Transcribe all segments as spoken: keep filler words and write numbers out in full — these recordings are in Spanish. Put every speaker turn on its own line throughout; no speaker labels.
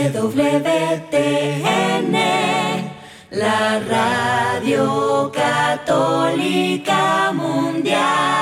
E W T N, la Radio Católica Mundial.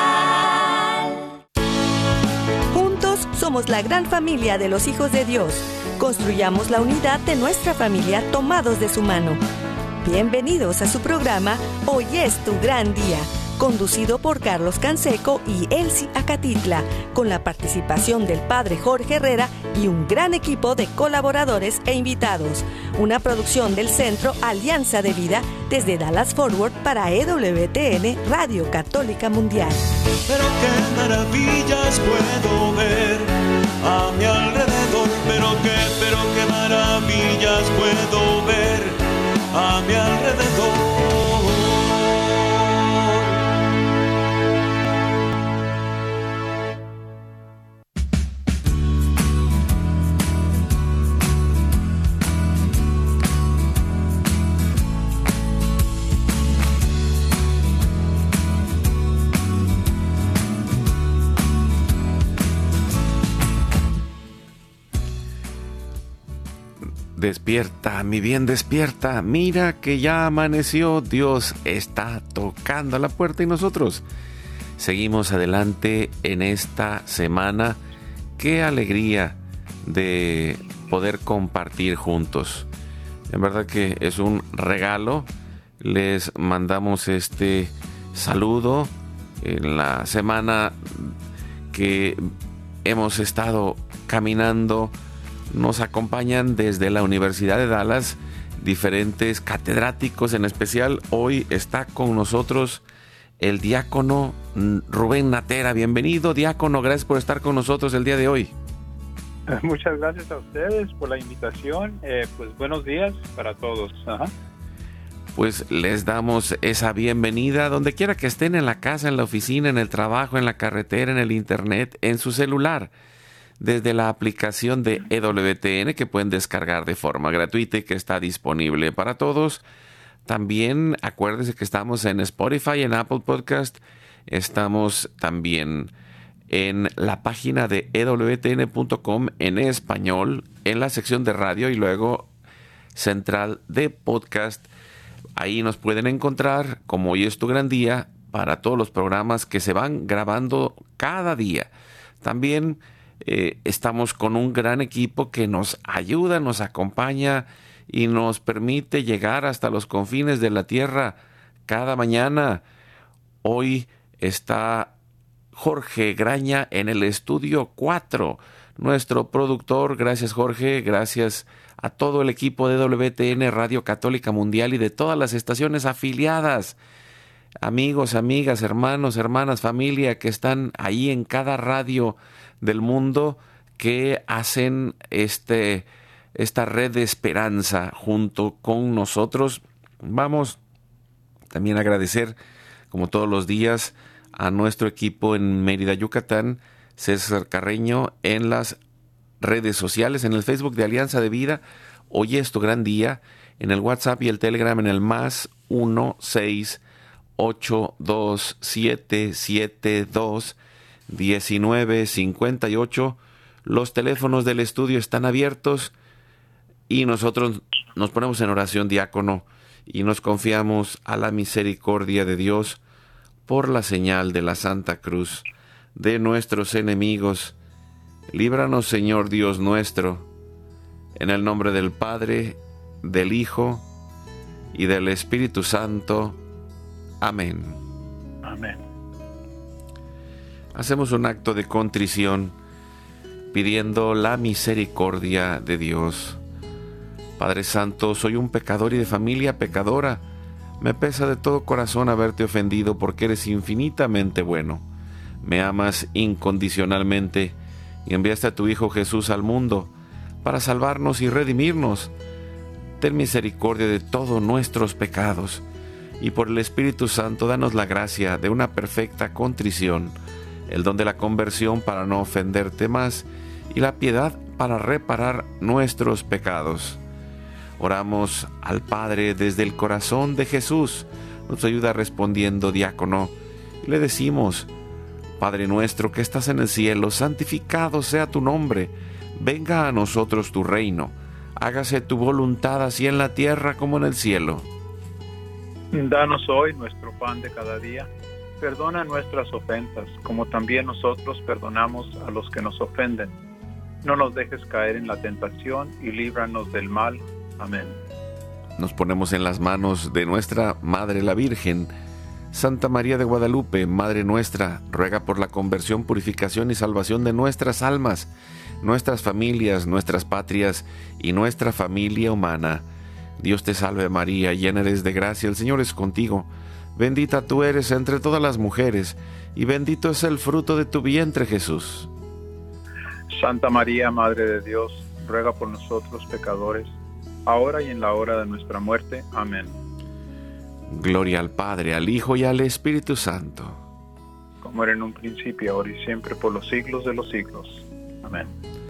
Juntos somos la gran familia de los hijos de Dios. Construyamos la unidad de nuestra familia tomados de su mano. Bienvenidos a su programa Hoy es tu gran día, conducido por Carlos Canseco y Elsie Acatitla, con la participación del Padre Jorge Herrera y un gran equipo de colaboradores e invitados. Una producción del Centro Alianza de Vida desde Dallas Forward para E W T N Radio Católica Mundial.
Pero qué maravillas puedo ver a mi alrededor, pero qué, pero qué maravillas puedo ver a mi alrededor.
Despierta, mi bien, despierta. Mira que ya amaneció. Dios está tocando a la puerta y nosotros seguimos adelante en esta semana. Qué alegría de poder compartir juntos. En verdad que es un regalo. Les mandamos este saludo en la semana que hemos estado caminando. Nos acompañan desde la Universidad de Dallas diferentes catedráticos, en especial hoy está con nosotros el diácono Rubén Natera. Bienvenido, diácono, gracias por estar con nosotros el día de hoy.
Muchas gracias a ustedes por la invitación, eh, pues buenos días para todos. Ajá.
Pues les damos esa bienvenida donde quiera que estén, en la casa, en la oficina, en el trabajo, en la carretera, en el internet, en su celular, desde la aplicación de E W T N que pueden descargar de forma gratuita y que está disponible para todos. También acuérdense que estamos en Spotify, en Apple Podcast, estamos también en la página de E W T N punto com en español, en la sección de radio y luego central de podcast. Ahí nos pueden encontrar como Hoy es tu gran día para todos los programas que se van grabando cada día. También Eh, estamos con un gran equipo que nos ayuda, nos acompaña y nos permite llegar hasta los confines de la tierra cada mañana. Hoy está Jorge Graña en el estudio cuatro, nuestro productor. Gracias, Jorge, gracias a todo el equipo de E W T N Radio Católica Mundial y de todas las estaciones afiliadas. Amigos, amigas, hermanos, hermanas, familia que están ahí en cada radio del mundo que hacen este, esta red de esperanza junto con nosotros. Vamos también a agradecer, como todos los días, a nuestro equipo en Mérida, Yucatán, César Carreño, en las redes sociales, en el Facebook de Alianza de Vida, Hoy es tu gran día, en el WhatsApp y el Telegram en el más uno seis ocho dos siete siete dos diecinueve cincuenta y ocho. Los teléfonos del estudio están abiertos y nosotros nos ponemos en oración, diácono, y nos confiamos a la misericordia de Dios por la señal de la Santa Cruz de nuestros enemigos. Líbranos, Señor Dios nuestro, en el nombre del Padre, del Hijo y del Espíritu Santo. Amén.
Amén.
Hacemos un acto de contrición pidiendo la misericordia de Dios. Padre Santo, soy un pecador y de familia pecadora. Me pesa de todo corazón haberte ofendido porque eres infinitamente bueno. Me amas incondicionalmente y enviaste a tu Hijo Jesús al mundo para salvarnos y redimirnos. Ten misericordia de todos nuestros pecados y por el Espíritu Santo danos la gracia de una perfecta contrición, el don de la conversión para no ofenderte más y la piedad para reparar nuestros pecados. Oramos al Padre desde el corazón de Jesús. Nos ayuda respondiendo, diácono, y le decimos: Padre nuestro que estás en el cielo, santificado sea tu nombre. Venga a nosotros tu reino. Hágase tu voluntad así en la tierra como en el cielo.
Danos hoy nuestro pan de cada día. Perdona nuestras ofensas, como también nosotros perdonamos a los que nos ofenden. No nos dejes caer en la tentación y líbranos del mal. Amén.
Nos ponemos en las manos de nuestra Madre la Virgen. Santa María de Guadalupe, Madre nuestra, ruega por la conversión, purificación y salvación de nuestras almas, nuestras familias, nuestras patrias y nuestra familia humana. Dios te salve María, llena eres de gracia, el Señor es contigo. Bendita tú eres entre todas las mujeres, y bendito es el fruto de tu vientre, Jesús.
Santa María, Madre de Dios, ruega por nosotros pecadores, ahora y en la hora de nuestra muerte. Amén.
Gloria al Padre, al Hijo y al Espíritu Santo.
Como era en un principio, ahora y siempre, por los siglos de los siglos. Amén.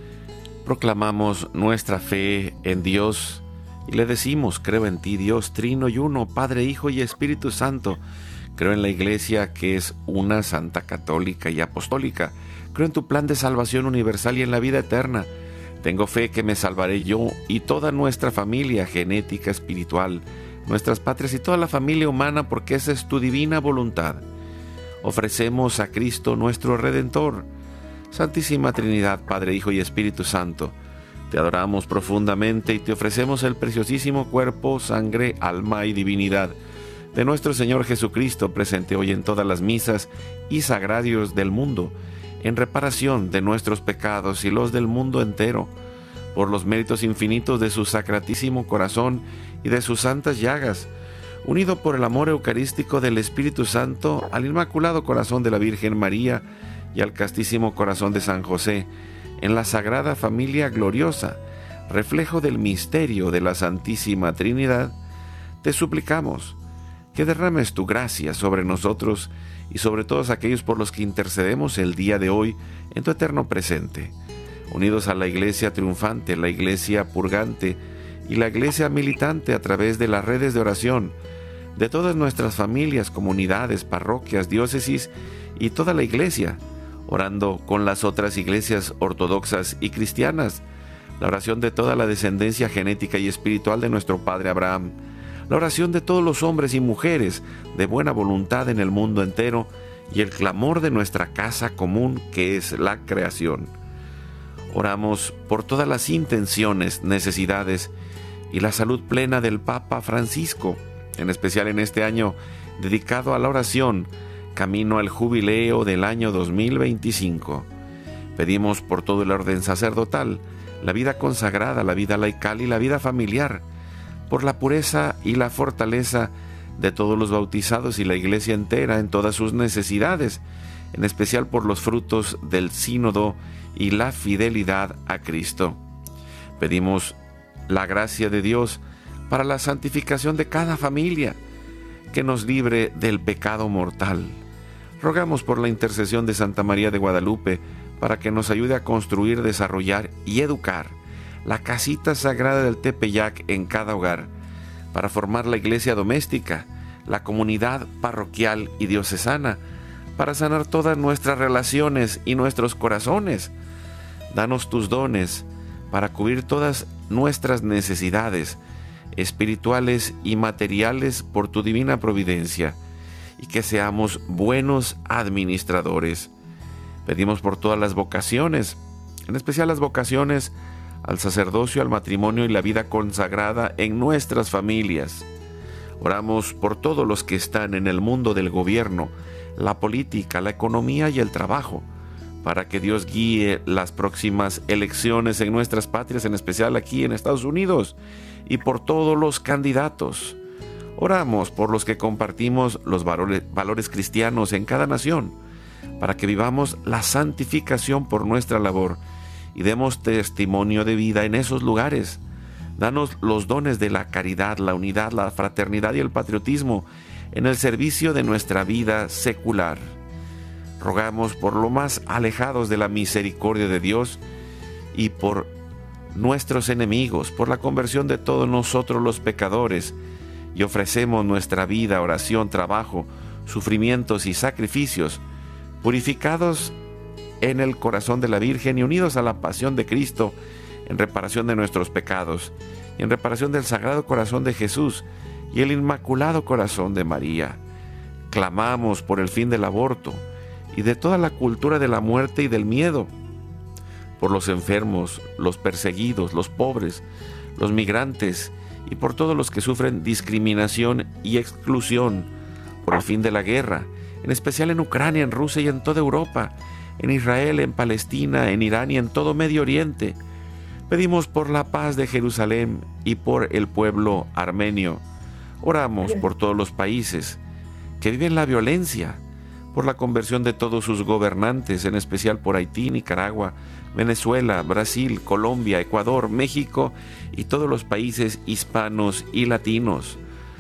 Proclamamos nuestra fe en Dios y le decimos: creo en ti, Dios, trino y uno, Padre, Hijo y Espíritu Santo. Creo en la Iglesia, que es una, santa, católica y apostólica. Creo en tu plan de salvación universal y en la vida eterna. Tengo fe que me salvaré yo y toda nuestra familia genética, espiritual, nuestras patrias y toda la familia humana, porque esa es tu divina voluntad. Ofrecemos a Cristo nuestro Redentor. Santísima Trinidad, Padre, Hijo y Espíritu Santo, te adoramos profundamente y te ofrecemos el preciosísimo cuerpo, sangre, alma y divinidad de nuestro Señor Jesucristo, presente hoy en todas las misas y sagrarios del mundo, en reparación de nuestros pecados y los del mundo entero, por los méritos infinitos de su sacratísimo corazón y de sus santas llagas, unido por el amor eucarístico del Espíritu Santo al Inmaculado Corazón de la Virgen María y al castísimo corazón de San José, en la Sagrada Familia gloriosa, reflejo del misterio de la Santísima Trinidad, te suplicamos que derrames tu gracia sobre nosotros y sobre todos aquellos por los que intercedemos el día de hoy en tu eterno presente, unidos a la Iglesia triunfante, la Iglesia purgante y la Iglesia militante a través de las redes de oración, de todas nuestras familias, comunidades, parroquias, diócesis y toda la Iglesia, orando con las otras iglesias ortodoxas y cristianas, la oración de toda la descendencia genética y espiritual de nuestro Padre Abraham, la oración de todos los hombres y mujeres de buena voluntad en el mundo entero y el clamor de nuestra casa común, que es la creación. Oramos por todas las intenciones, necesidades y la salud plena del Papa Francisco, en especial en este año dedicado a la oración, camino al jubileo del año dos mil veinticinco. Pedimos por todo el orden sacerdotal, la vida consagrada, la vida laical y la vida familiar, por la pureza y la fortaleza de todos los bautizados y la Iglesia entera en todas sus necesidades, en especial por los frutos del sínodo y la fidelidad a Cristo. Pedimos la gracia de Dios para la santificación de cada familia, que nos libre del pecado mortal. Rogamos por la intercesión de Santa María de Guadalupe para que nos ayude a construir, desarrollar y educar la casita sagrada del Tepeyac en cada hogar, para formar la iglesia doméstica, la comunidad parroquial y diocesana, para sanar todas nuestras relaciones y nuestros corazones. Danos tus dones para cubrir todas nuestras necesidades espirituales y materiales por tu divina providencia, y que seamos buenos administradores. Pedimos por todas las vocaciones, en especial las vocaciones al sacerdocio, al matrimonio y la vida consagrada en nuestras familias. Oramos por todos los que están en el mundo del gobierno, la política, la economía y el trabajo, para que Dios guíe las próximas elecciones en nuestras patrias, en especial aquí en Estados Unidos, y por todos los candidatos. Oramos por los que compartimos los valores, valores cristianos en cada nación, para que vivamos la santificación por nuestra labor y demos testimonio de vida en esos lugares. Danos los dones de la caridad, la unidad, la fraternidad y el patriotismo en el servicio de nuestra vida secular. Rogamos por los más alejados de la misericordia de Dios y por nuestros enemigos, por la conversión de todos nosotros los pecadores, y ofrecemos nuestra vida, oración, trabajo, sufrimientos y sacrificios, purificados en el corazón de la Virgen y unidos a la pasión de Cristo en reparación de nuestros pecados y en reparación del Sagrado Corazón de Jesús y el Inmaculado Corazón de María. Clamamos por el fin del aborto y de toda la cultura de la muerte y del miedo, por los enfermos, los perseguidos, los pobres, los migrantes y por todos los que sufren discriminación y exclusión, por el fin de la guerra, en especial en Ucrania, en Rusia y en toda Europa, en Israel, en Palestina, en Irán y en todo Medio Oriente. Pedimos por la paz de Jerusalén y por el pueblo armenio. Oramos por todos los países que viven la violencia, por la conversión de todos sus gobernantes, en especial por Haití, Nicaragua, Venezuela, Brasil, Colombia, Ecuador, México y todos los países hispanos y latinos.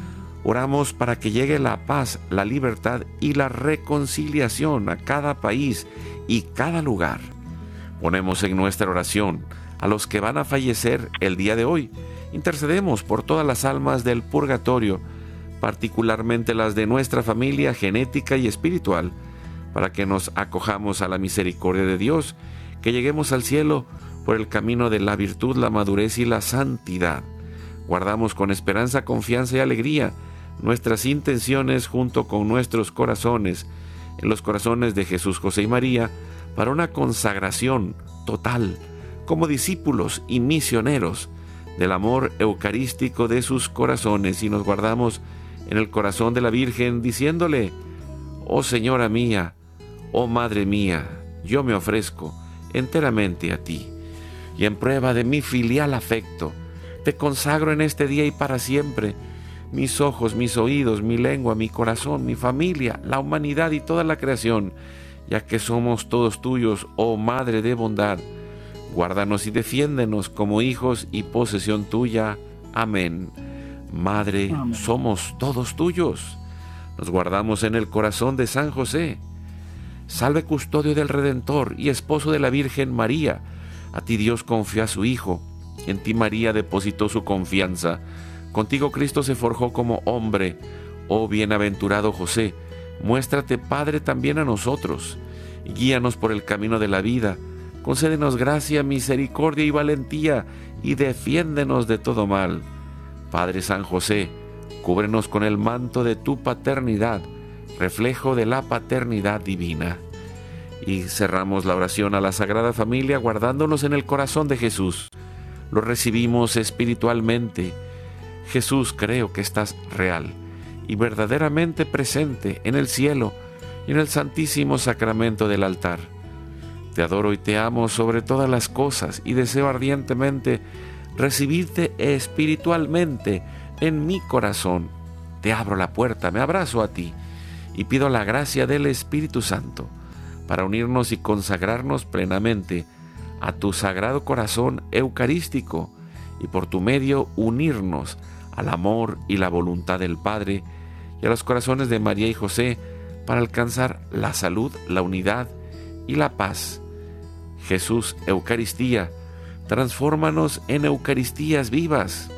Oramos para que llegue la paz, la libertad y la reconciliación a cada país y cada lugar. Ponemos en nuestra oración a los que van a fallecer el día de hoy. Intercedemos por todas las almas del purgatorio, particularmente las de nuestra familia genética y espiritual, para que nos acojamos a la misericordia de Dios, que lleguemos al cielo por el camino de la virtud, la madurez y la santidad. Guardamos con esperanza, confianza y alegría nuestras intenciones junto con nuestros corazones, en los corazones de Jesús, José y María, para una consagración total, como discípulos y misioneros del amor eucarístico de sus corazones, y nos guardamos en el corazón de la Virgen, diciéndole: oh Señora mía, oh Madre mía, yo me ofrezco enteramente a ti, y en prueba de mi filial afecto, te consagro en este día y para siempre mis ojos, mis oídos, mi lengua, mi corazón, mi familia, la humanidad y toda la creación, ya que somos todos tuyos, oh Madre de bondad. Guárdanos y defiéndenos como hijos y posesión tuya. Amén. Madre, Amén. Somos todos tuyos. Nos guardamos en el corazón de San José. Salve, custodio del Redentor y esposo de la Virgen María. A ti Dios confió a su Hijo. En ti María depositó su confianza. Contigo Cristo se forjó como hombre. Oh bienaventurado José, muéstrate Padre también a nosotros. Guíanos por el camino de la vida. Concédenos gracia, misericordia y valentía, y defiéndenos de todo mal. Padre San José, cúbrenos con el manto de tu paternidad, reflejo de la paternidad divina. Y cerramos la oración a la Sagrada Familia guardándonos en el corazón de Jesús. Lo recibimos espiritualmente. Jesús, creo que estás real y verdaderamente presente en el cielo y en el santísimo sacramento del altar. Te adoro y te amo sobre todas las cosas y deseo ardientemente recibirte espiritualmente en mi corazón. Te abro la puerta, me abrazo a ti y pido la gracia del Espíritu Santo para unirnos y consagrarnos plenamente a tu sagrado corazón eucarístico y por tu medio unirnos al amor y la voluntad del Padre y a los corazones de María y José para alcanzar la salud, la unidad y la paz. Jesús, Eucaristía, transfórmanos en Eucaristías vivas.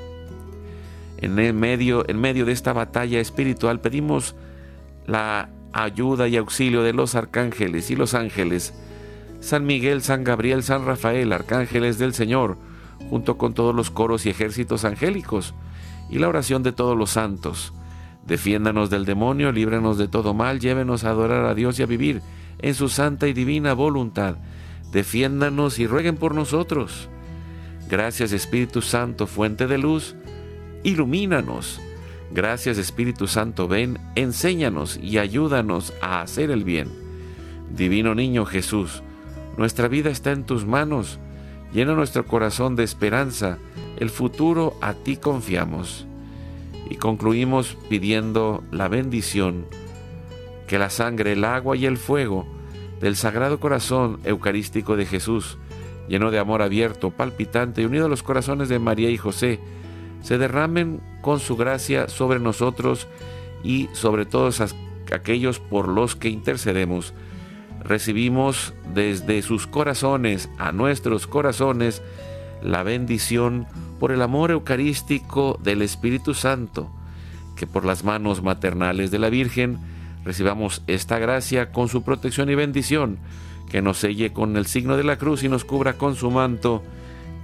En el medio, en medio de esta batalla espiritual pedimos la ayuda y auxilio de los arcángeles y los ángeles, San Miguel, San Gabriel, San Rafael, arcángeles del Señor, junto con todos los coros y ejércitos angélicos, y la oración de todos los santos. Defiéndanos del demonio, líbranos de todo mal, llévenos a adorar a Dios y a vivir en su santa y divina voluntad. Defiéndanos y rueguen por nosotros. Gracias, Espíritu Santo, fuente de luz, ilumínanos. Gracias, Espíritu Santo, ven, enséñanos y ayúdanos a hacer el bien. Divino Niño Jesús, nuestra vida está en tus manos. Llena nuestro corazón de esperanza. El futuro a ti confiamos. Y concluimos pidiendo la bendición, que la sangre, el agua y el fuego del Sagrado Corazón Eucarístico de Jesús, lleno de amor abierto, palpitante y unido a los corazones de María y José, se derramen con su gracia sobre nosotros y sobre todos aquellos por los que intercedemos. Recibimos desde sus corazones a nuestros corazones la bendición por el amor eucarístico del Espíritu Santo, que por las manos maternales de la Virgen recibamos esta gracia con su protección y bendición, que nos selle con el signo de la cruz y nos cubra con su manto,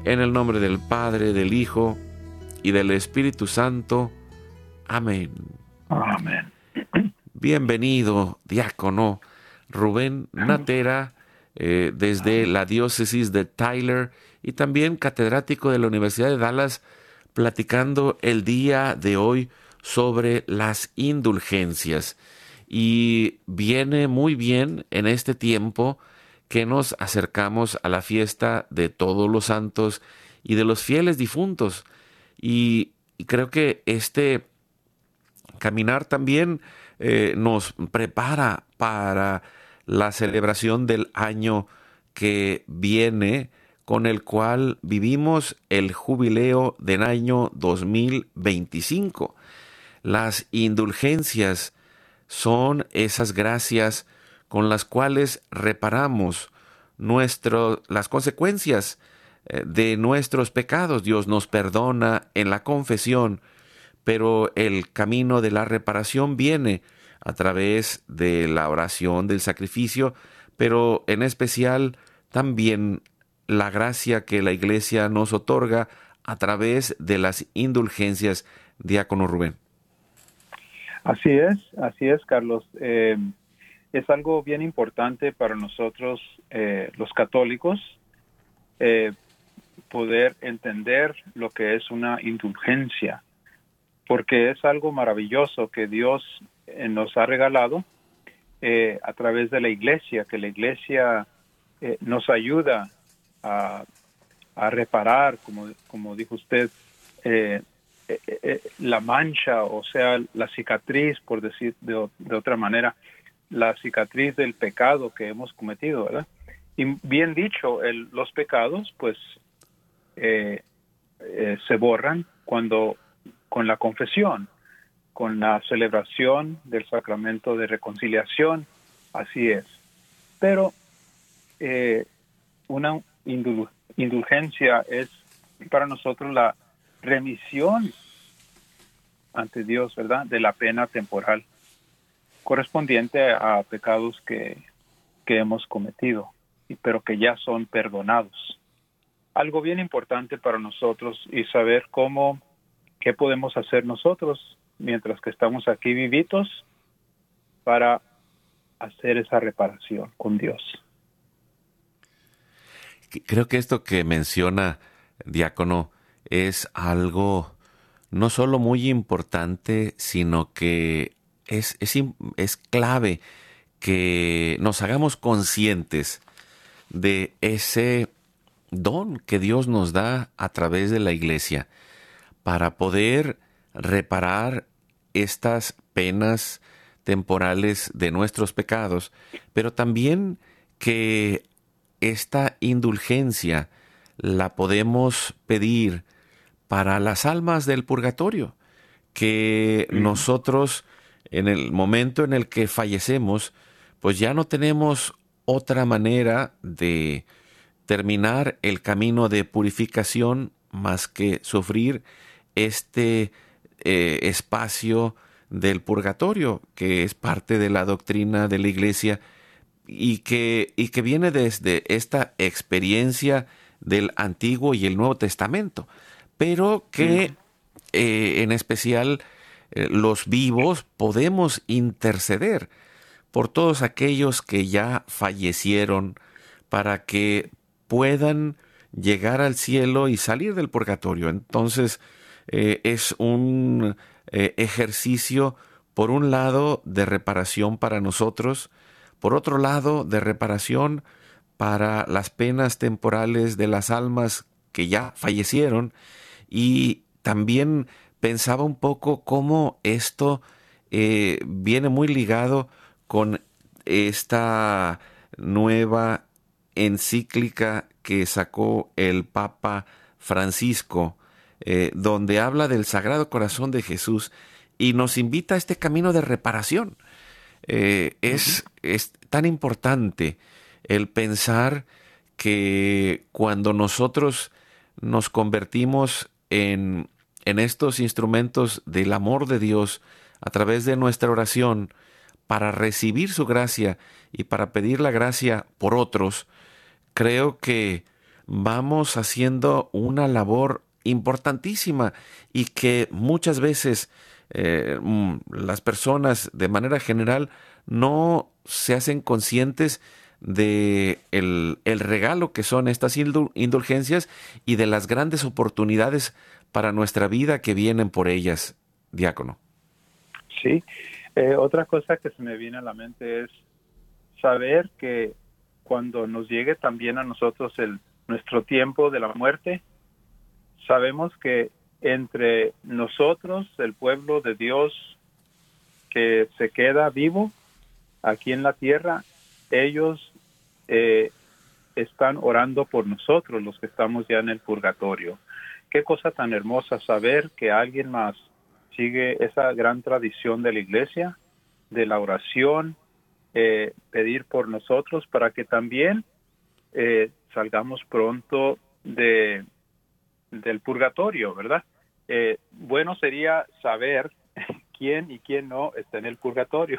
En el nombre del Padre, del Hijo y del Espíritu Santo. Amén.
Amén.
Bienvenido, diácono Rubén Natera, eh, desde la diócesis de Tyler y también catedrático de la Universidad de Dallas, platicando el día de hoy sobre las indulgencias. Y viene muy bien en este tiempo que nos acercamos a la fiesta de todos los santos y de los fieles difuntos. Y, y creo que este caminar también eh, nos prepara para la celebración del año que viene, con el cual vivimos el jubileo del año dos mil veinticinco. Las indulgencias son esas gracias con las cuales reparamos nuestro, las consecuencias de nuestros pecados. Dios nos perdona en la confesión, pero el camino de la reparación viene a través de la oración, del sacrificio, pero en especial también la gracia que la Iglesia nos otorga a través de las indulgencias. Diácono Rubén.
Así es, así es, Carlos. Eh, es algo bien importante para nosotros, eh, los católicos, eh, poder entender lo que es una indulgencia, porque es algo maravilloso que Dios eh, nos ha regalado eh, a través de la Iglesia, que la Iglesia eh, nos ayuda a, a reparar, como, como dijo usted, eh, eh, eh, la mancha, o sea, la cicatriz, por decir de, de otra manera, la cicatriz del pecado que hemos cometido, ¿verdad? Y bien dicho, el, los pecados, pues, eh, eh, se borran cuando con la confesión, con la celebración del sacramento de reconciliación, así es. Pero eh, una indul- indulgencia es para nosotros la remisión ante Dios, ¿verdad?, de la pena temporal correspondiente a pecados que, que hemos cometido, pero que ya son perdonados. Algo bien importante para nosotros y saber cómo, qué podemos hacer nosotros mientras que estamos aquí vivitos para hacer esa reparación con Dios.
Creo que esto que menciona, diácono, es algo no solo muy importante, sino que es, es, es clave que nos hagamos conscientes de ese don que Dios nos da a través de la Iglesia para poder reparar estas penas temporales de nuestros pecados, pero también que esta indulgencia la podemos pedir para las almas del purgatorio, que nosotros en el momento en el que fallecemos, pues ya no tenemos otra manera de terminar el camino de purificación más que sufrir este eh, espacio del purgatorio, que es parte de la doctrina de la Iglesia y que, y que viene desde esta experiencia del Antiguo y el Nuevo Testamento, pero que eh, en especial eh, los vivos podemos interceder por todos aquellos que ya fallecieron para que puedan llegar al cielo y salir del purgatorio. Entonces, eh, es un eh, ejercicio, por un lado, de reparación para nosotros, por otro lado, de reparación para las penas temporales de las almas que ya fallecieron, y también pensaba un poco cómo esto eh, viene muy ligado con esta nueva encíclica que sacó el Papa Francisco, eh, donde habla del Sagrado Corazón de Jesús y nos invita a este camino de reparación. Eh, es, es tan importante el pensar que cuando nosotros nos convertimos en, en estos instrumentos del amor de Dios a través de nuestra oración para recibir su gracia y para pedir la gracia por otros, creo que vamos haciendo una labor importantísima y que muchas veces eh, las personas de manera general no se hacen conscientes de el, el regalo que son estas indulgencias y de las grandes oportunidades para nuestra vida que vienen por ellas, diácono.
Sí, eh, otra cosa que se me viene a la mente es saber que cuando nos llegue también a nosotros el nuestro tiempo de la muerte, sabemos que entre nosotros, el pueblo de Dios que se queda vivo aquí en la tierra, ellos eh, están orando por nosotros, los que estamos ya en el purgatorio. Qué cosa tan hermosa saber que alguien más sigue esa gran tradición de la iglesia, de la oración, eh, pedir por nosotros para que también eh, salgamos pronto de del purgatorio, ¿verdad? Eh, bueno sería saber quién y quién no está en el purgatorio.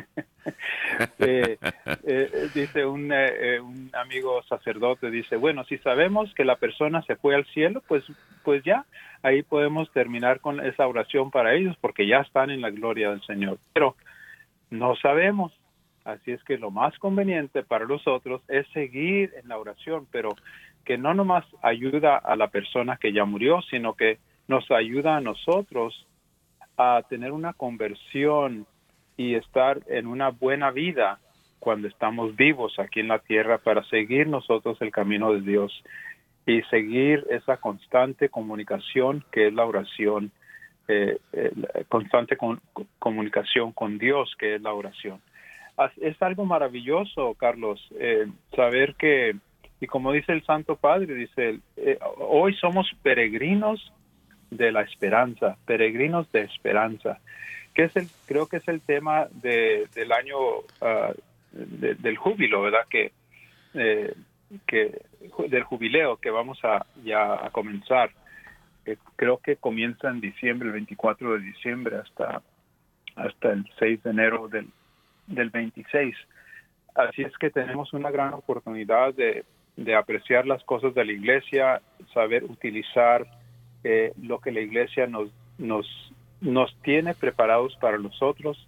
eh, eh, dice un, eh, un amigo sacerdote, dice, bueno, si sabemos que la persona se fue al cielo, pues, pues ya, ahí podemos terminar con esa oración para ellos, porque ya están en la gloria del Señor. Pero no sabemos, así es que lo más conveniente para nosotros es seguir en la oración, pero que no nomás ayuda a la persona que ya murió, sino que nos ayuda a nosotros a tener una conversión y estar en una buena vida cuando estamos vivos aquí en la tierra para seguir nosotros el camino de Dios y seguir esa constante comunicación que es la oración, eh, eh, constante con, comunicación con Dios que es la oración. Es algo maravilloso, Carlos, eh, saber que, y como dice el Santo Padre, dice, eh, hoy somos peregrinos de la esperanza, peregrinos de esperanza, que es el, creo que es el tema de, del año uh, de, del júbilo, ¿verdad? Que, eh, que del jubileo que vamos a ya a comenzar. Eh, creo que comienza en diciembre, el veinticuatro de diciembre hasta hasta el seis de enero del del veintiséis. Así es que tenemos una gran oportunidad de, de apreciar las cosas de la iglesia, saber utilizar eh, lo que la iglesia nos, nos, nos tiene preparados para nosotros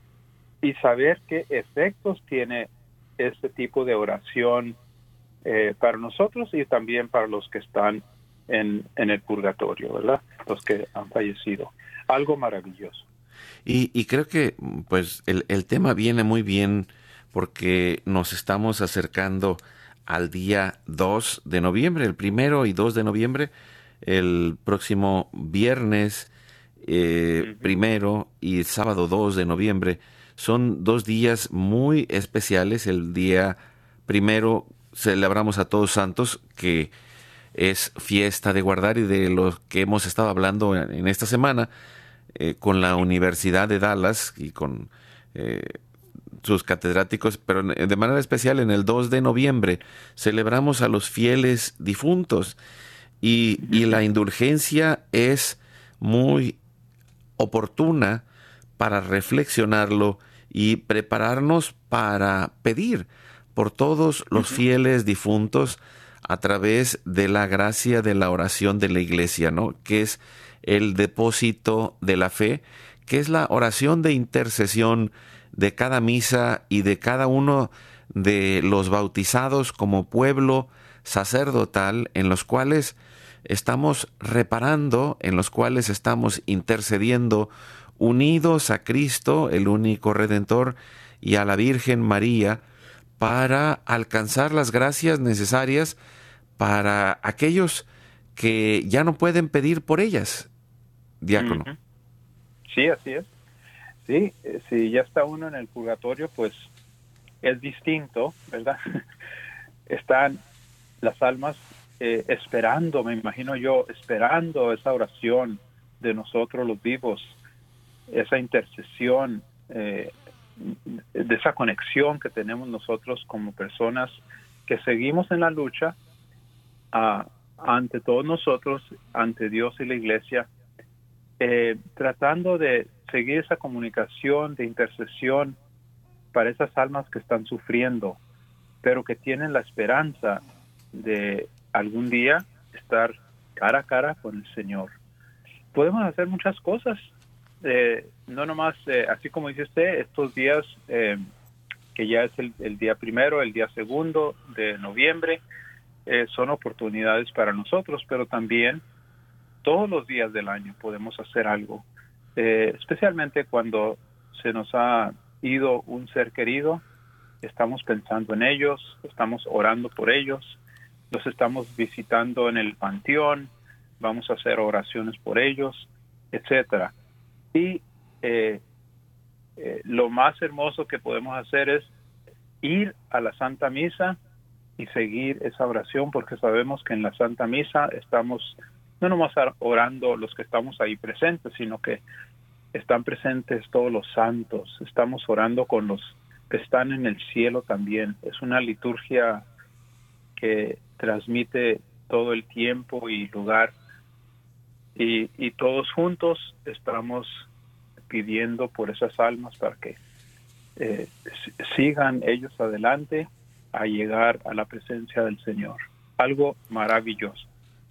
y saber qué efectos tiene este tipo de oración eh, para nosotros y también para los que están en, en el purgatorio, ¿verdad? Los que han fallecido. Algo maravilloso.
Y, y creo que pues el, el tema viene muy bien porque nos estamos acercando al día dos de noviembre, el primero y dos de noviembre, el próximo viernes eh, uh-huh. primero y el sábado dos de noviembre. Son dos días muy especiales. El día primero celebramos a Todos Santos, que es fiesta de guardar y de lo que hemos estado hablando en, en esta semana. Eh, con la Universidad de Dallas y con eh, sus catedráticos, pero de manera especial en el dos de noviembre celebramos a los fieles difuntos y, y la indulgencia es muy oportuna para reflexionarlo y prepararnos para pedir por todos los fieles difuntos a través de la gracia de la oración de la iglesia, ¿no? Que es el depósito de la fe, que es la oración de intercesión de cada misa y de cada uno de los bautizados como pueblo sacerdotal, en los cuales estamos reparando, en los cuales estamos intercediendo, unidos a Cristo, el único Redentor, y a la Virgen María, para alcanzar las gracias necesarias para aquellos que ya no pueden pedir por ellas, diácono.
Uh-huh. Sí, así es. Sí, si ya está uno en el purgatorio, pues es distinto, ¿verdad? Están las almas eh, esperando, me imagino yo, esperando esa oración de nosotros los vivos, esa intercesión, eh, de esa conexión que tenemos nosotros como personas que seguimos en la lucha a, ante todos nosotros, ante Dios y la iglesia, eh, tratando de seguir esa comunicación de intercesión para esas almas que están sufriendo, pero que tienen la esperanza de algún día estar cara a cara con el Señor. Podemos hacer muchas cosas, eh, no nomás, eh, así como dice usted, estos días, eh, que ya es el, el día primero, el día segundo de noviembre, eh, son oportunidades para nosotros, pero también todos los días del año podemos hacer algo, eh, especialmente cuando se nos ha ido un ser querido. Estamos pensando en ellos, estamos orando por ellos, los estamos visitando en el panteón, vamos a hacer oraciones por ellos, etcétera. Y eh, eh, lo más hermoso que podemos hacer es ir a la Santa Misa y seguir esa oración, porque sabemos que en la Santa Misa estamos no nomás orando los que estamos ahí presentes, sino que están presentes todos los santos, estamos orando con los que están en el cielo también. Es una liturgia que transmite todo el tiempo y lugar, y, y todos juntos estamos pidiendo por esas almas para que eh, sigan ellos adelante a llegar a la presencia del Señor. Algo maravilloso.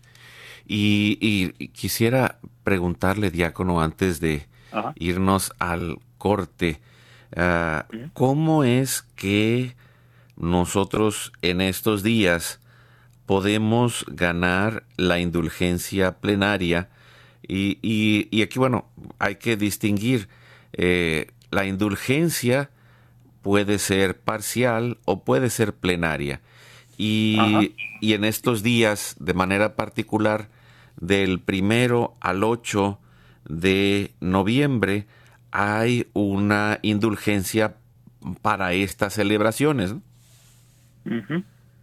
Y, y quisiera preguntarle, diácono, antes de Ajá. irnos al corte, uh, ¿Mm? ¿cómo es que nosotros en estos días podemos ganar la indulgencia plenaria? Y, y, y aquí, bueno, hay que distinguir, eh, la indulgencia puede ser parcial o puede ser plenaria. Y, y en estos días, de manera particular, del primero al ocho de noviembre, hay una indulgencia para estas celebraciones, ¿no?
Uh-huh.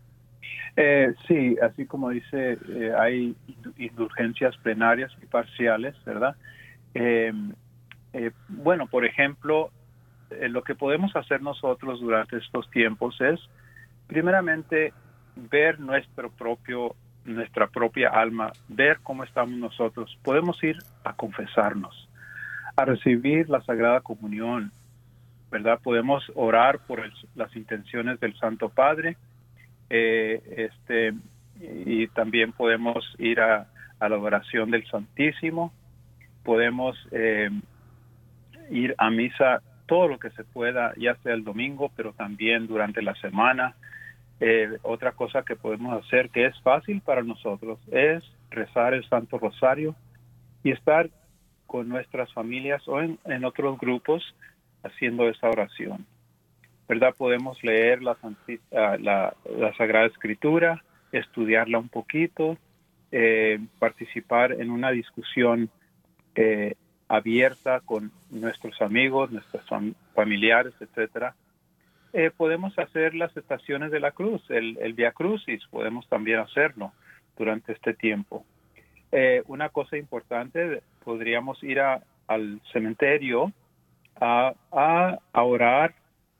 Eh, sí, así como dice, eh, hay indulgencias plenarias y parciales, ¿verdad? Eh, eh, bueno, por ejemplo, eh, lo que podemos hacer nosotros durante estos tiempos es, primeramente, ver nuestro propio, nuestra propia alma, ver cómo estamos nosotros. Podemos ir a confesarnos, a recibir la Sagrada Comunión, ¿verdad? Podemos orar por el, las intenciones del Santo Padre, eh, este, y también podemos ir a, a la oración del Santísimo. Podemos eh, ir a misa todo lo que se pueda, ya sea el domingo, pero también durante la semana. Eh, otra cosa que podemos hacer, que es fácil para nosotros, es rezar el Santo Rosario y estar con nuestras familias o en, en otros grupos haciendo esa oración, ¿verdad? Podemos leer la, la, la Sagrada Escritura, estudiarla un poquito, eh, participar en una discusión eh, abierta con nuestros amigos, nuestros fam- familiares, etcétera. Eh, podemos hacer las estaciones de la cruz, el, el Vía Crucis, podemos también hacerlo durante este tiempo. Eh, una cosa importante, podríamos ir a, al cementerio a, a, a orar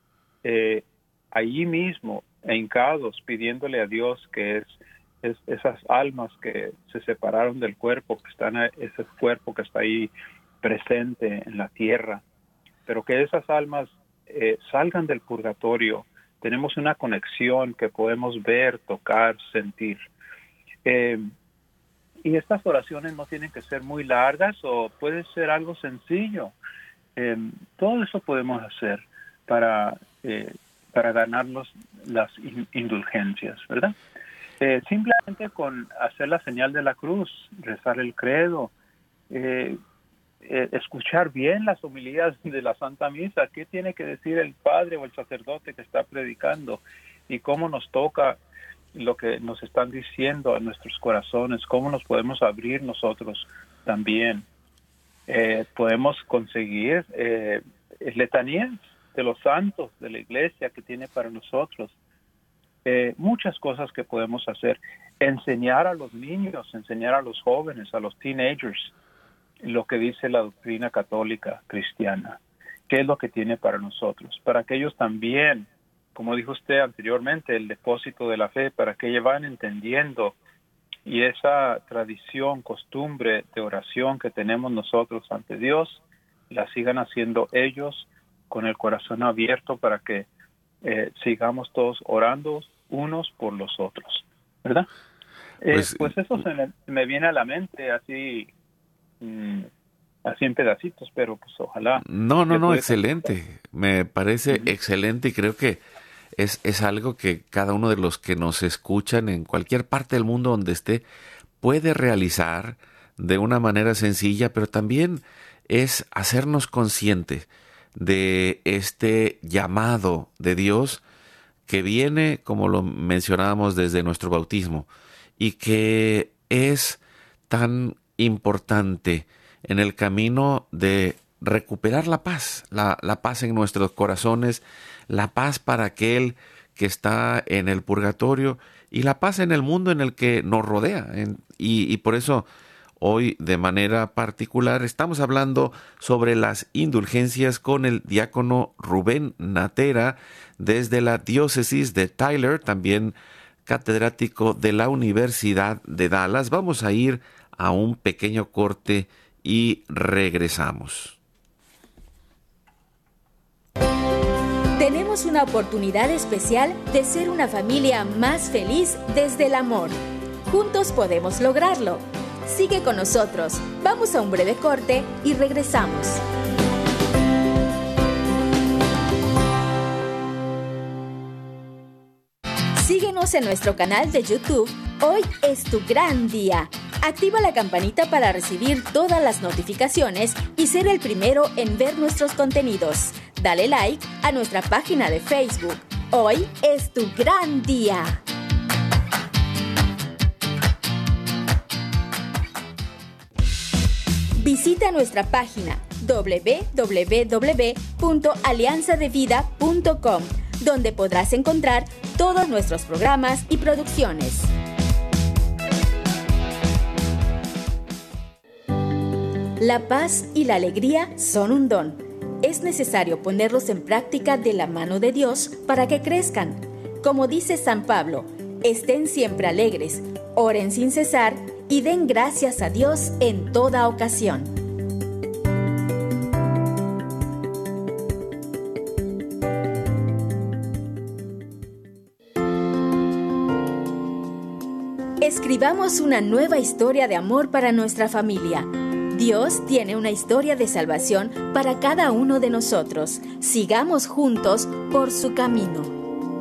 eh, allí mismo, hincados, pidiéndole a Dios que es, es esas almas que se separaron del cuerpo, que están, ese cuerpo que está ahí presente en la tierra, pero que esas almas Eh, salgan del purgatorio. Tenemos una conexión que podemos ver, tocar, sentir. Eh, y estas oraciones no tienen que ser muy largas o puede ser algo sencillo. Eh, todo eso podemos hacer para, eh, para ganarnos las in- indulgencias, ¿verdad? Eh, simplemente con hacer la señal de la cruz, rezar el credo, eh, Eh, escuchar bien las homilías de la Santa Misa, qué tiene que decir el padre o el sacerdote que está predicando y cómo nos toca lo que nos están diciendo a nuestros corazones, cómo nos podemos abrir nosotros también. Eh, podemos conseguir eh, letanías de los santos de la iglesia que tiene para nosotros. Eh, muchas cosas que podemos hacer. Enseñar a los niños, enseñar a los jóvenes, a los teenagers, lo que dice la doctrina católica cristiana, qué es lo que tiene para nosotros, para que ellos también, como dijo usted anteriormente, el depósito de la fe, para que ellos van entendiendo y esa tradición, costumbre de oración que tenemos nosotros ante Dios, la sigan haciendo ellos con el corazón abierto para que eh, sigamos todos orando unos por los otros, ¿verdad? Eh,
Pues,
pues eso se me, me viene a la mente así, mm, así en pedacitos, pero pues ojalá.
no, no,
se
no,
pudiera-
excelente. Me parece
Ujú.
excelente y creo que es, es algo que cada uno de los que nos escuchan en cualquier parte del mundo donde esté puede realizar de una manera sencilla, pero también es hacernos conscientes de este llamado de Dios que viene, como lo mencionábamos, desde nuestro bautismo y que es tan importante en el camino de recuperar la paz, la, la paz en nuestros corazones, la paz para aquel que está en el purgatorio y la paz en el mundo en el que nos rodea. En- y, y por eso hoy de manera particular estamos hablando sobre las indulgencias con el diácono Rubén Natera desde la diócesis de Tyler, también catedrático de la Universidad de Dallas. Vamos a ir a un pequeño corte y regresamos.
Tenemos una oportunidad especial de ser una familia más feliz desde el amor. Juntos podemos lograrlo. Sigue con nosotros. Vamos a un breve corte y regresamos. Síguenos en nuestro canal de YouTube. Hoy es tu gran día. Activa la campanita para recibir todas las notificaciones y ser el primero en ver nuestros contenidos. Dale like a nuestra página de Facebook. Hoy es tu gran día. Visita nuestra página doble u doble u doble u punto alianza de vida punto com, donde podrás encontrar todos nuestros programas y producciones. La paz y la alegría son un don. Es necesario ponerlos en práctica de la mano de Dios para que crezcan. Como dice San Pablo, estén siempre alegres, oren sin cesar y den gracias a Dios en toda ocasión. Escribamos una nueva historia de amor para nuestra familia. Dios tiene una historia de salvación para cada uno de nosotros. Sigamos juntos por su camino.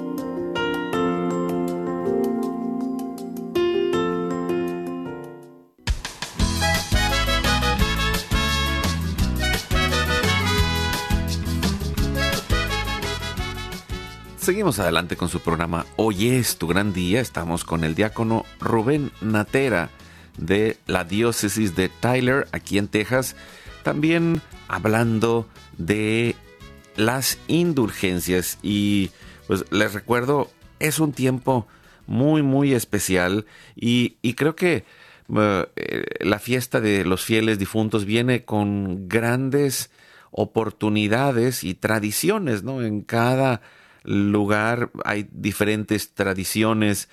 Seguimos adelante con su programa Hoy es tu gran día. Estamos con el diácono Rubén Natera de la diócesis de Tyler, aquí en Texas, también hablando de las indulgencias. Y pues les recuerdo, es un tiempo muy muy especial y, y creo que uh, eh, la fiesta de los fieles difuntos viene con grandes oportunidades y tradiciones, ¿no? En cada lugar hay diferentes tradiciones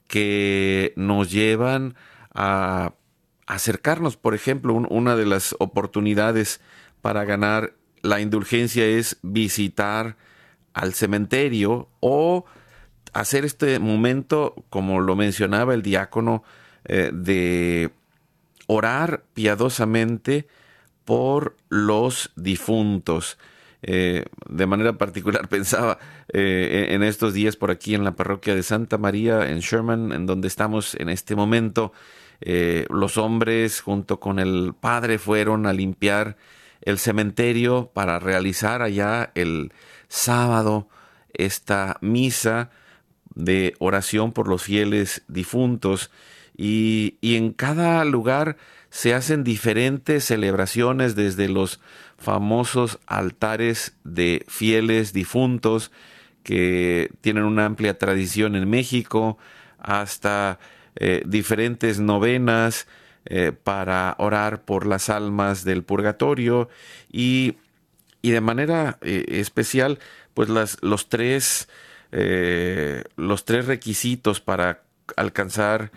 que nos llevan a acercarnos. Por ejemplo, un, una de las oportunidades para ganar la indulgencia es visitar al cementerio o hacer este momento, como lo mencionaba el diácono, eh, de orar piadosamente por los difuntos. Eh, de manera particular pensaba eh, en estos días por aquí en la parroquia de Santa María en Sherman, en donde estamos en este momento. Eh, los hombres junto con el padre fueron a limpiar el cementerio para realizar allá el sábado esta misa de oración por los fieles difuntos, y, y en cada lugar se hacen diferentes celebraciones, desde los famosos altares de fieles difuntos que tienen una amplia tradición en México, hasta eh, diferentes novenas eh, para orar por las almas del purgatorio, y, y de manera eh, especial pues las, los tres eh, los tres requisitos para alcanzar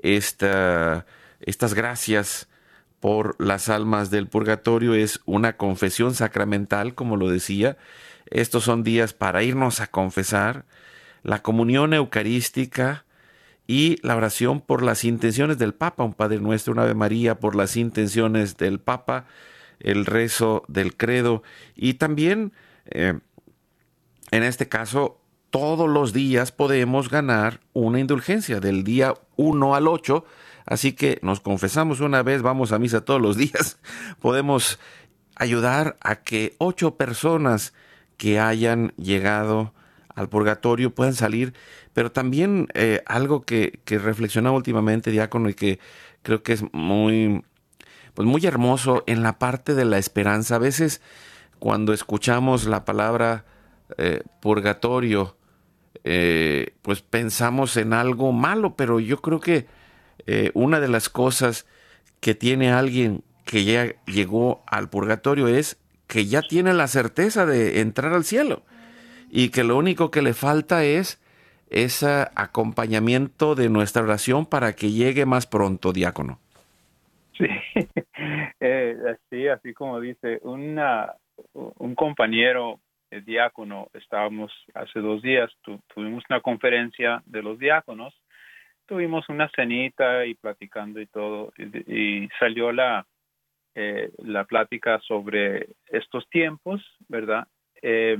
esta, estas gracias por las almas del purgatorio es una confesión sacramental, como lo decía. Estos son días para irnos a confesar, la comunión eucarística y la oración por las intenciones del Papa, un Padre Nuestro, un Ave María por las intenciones del Papa, el rezo del credo y también, eh, en este caso, todos los días podemos ganar una indulgencia del día uno al ocho, así que nos confesamos una vez, vamos a misa todos los días, podemos ayudar a que ocho personas que hayan llegado al purgatorio puedan salir, pero también eh, algo que, que reflexionaba últimamente, diácono, y que creo que es muy, pues muy hermoso en la parte de la esperanza. A veces cuando escuchamos la palabra eh, purgatorio, Eh, pues pensamos en algo malo, pero yo creo que eh, una de las cosas que tiene alguien que ya llegó al purgatorio es que ya tiene la certeza de entrar al cielo y que lo único que le falta es ese acompañamiento de nuestra oración para que llegue más pronto, diácono.
Sí, eh, así, así como dice, una, un compañero el diácono, estábamos hace dos días, tu, tuvimos una conferencia de los diáconos, tuvimos una cenita y platicando y todo, y, y salió la, eh, la plática sobre estos tiempos, ¿verdad? Eh,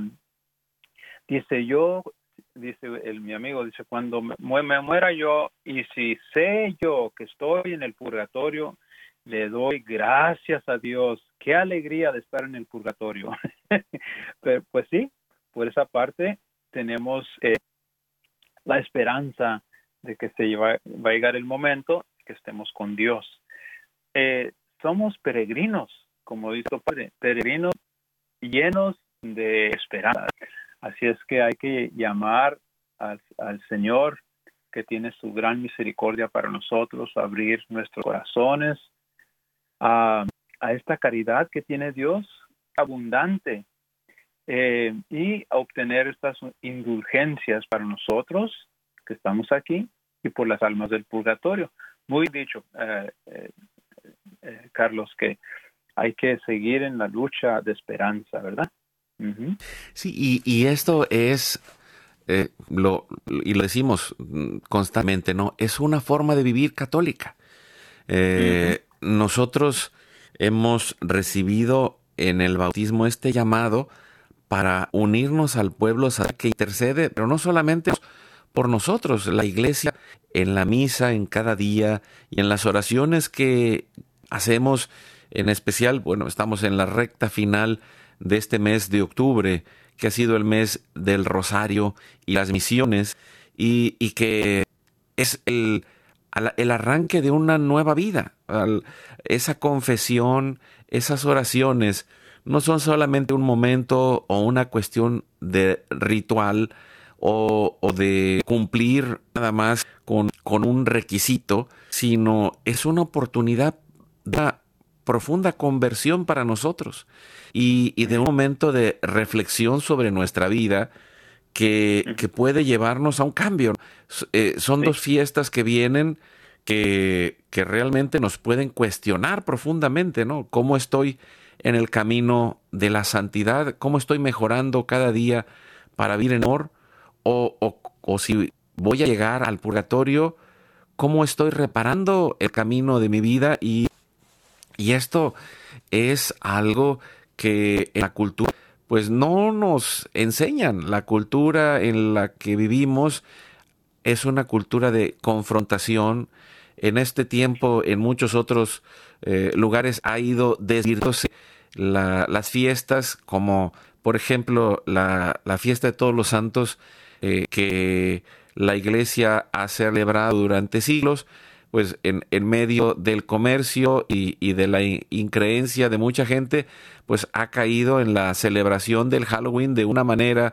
dice yo, dice el, mi amigo, dice, cuando me, me muera yo, y si sé yo que estoy en el purgatorio, le doy gracias a Dios. Qué alegría de estar en el purgatorio. Pero, pues sí, por esa parte tenemos eh, la esperanza de que se va, va a llegar el momento que estemos con Dios. Eh, somos peregrinos, como dice el Padre, peregrinos llenos de esperanza. Así es que hay que llamar al, al Señor, que tiene su gran misericordia para nosotros, abrir nuestros corazones a, a esta caridad que tiene Dios abundante, eh, y a obtener estas indulgencias para nosotros que estamos aquí y por las almas del purgatorio. Muy dicho, eh, eh, eh, Carlos, que hay que seguir en la lucha de esperanza, ¿verdad? Uh-huh.
Sí, y, y esto es, eh, lo, y lo decimos constantemente, ¿no? Es una forma de vivir católica. Eh, uh-huh. Nosotros hemos recibido en el bautismo este llamado para unirnos al pueblo que intercede, pero no solamente por nosotros, la Iglesia en la misa, en cada día y en las oraciones que hacemos, en especial, bueno, estamos en la recta final de este mes de octubre, que ha sido el mes del Rosario y las misiones, y, y que es el, el arranque de una nueva vida. Esa confesión, esas oraciones, no son solamente un momento o una cuestión de ritual o, o de cumplir nada más con, con un requisito, sino es una oportunidad de una profunda conversión para nosotros y, y de un momento de reflexión sobre nuestra vida que, que puede llevarnos a un cambio. Eh, son sí. dos fiestas que vienen que, que realmente nos pueden cuestionar profundamente, ¿no? ¿Cómo estoy en el camino de la santidad? ¿Cómo estoy mejorando cada día para vivir en amor? O, o, o si voy a llegar al purgatorio, ¿cómo estoy reparando el camino de mi vida? Y, y esto es algo que en la cultura pues no nos enseñan. La cultura en la que vivimos es una cultura de confrontación. En este tiempo, en muchos otros eh, lugares ha ido desvirtuándose la, las fiestas, como por ejemplo la, la fiesta de Todos los Santos, eh, que la Iglesia ha celebrado durante siglos, pues en, en medio del comercio y, y de la increencia de mucha gente, pues ha caído en la celebración del Halloween de una manera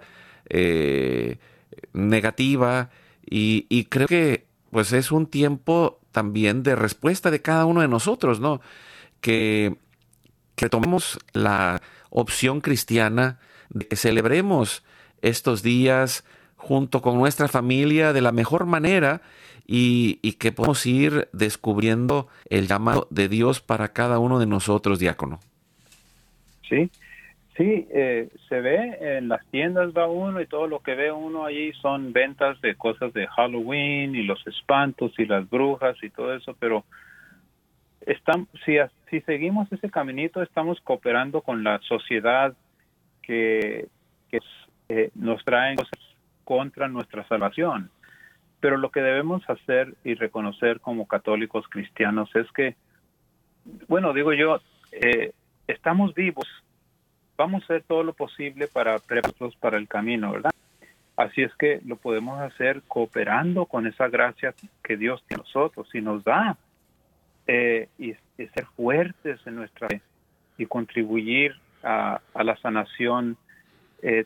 eh, negativa, y, y creo que pues es un tiempo también de respuesta de cada uno de nosotros, ¿no? Que, que tomemos la opción cristiana de que celebremos estos días junto con nuestra familia de la mejor manera y, y que podamos ir descubriendo el llamado de Dios para cada uno de nosotros, diácono.
Sí, Sí, eh, se ve en las tiendas, va uno y todo lo que ve uno allí son ventas de cosas de Halloween y los espantos y las brujas y todo eso, pero estamos, si, si seguimos ese caminito estamos cooperando con la sociedad que, que eh, nos trae cosas contra nuestra salvación. Pero lo que debemos hacer y reconocer como católicos cristianos es que, bueno, digo yo, eh, estamos vivos. Vamos a hacer todo lo posible para prepararnos para el camino, ¿verdad? Así es que lo podemos hacer cooperando con esa gracia que Dios tiene a nosotros y nos da. Eh, y, y ser fuertes en nuestra fe y contribuir a, a la sanación, eh,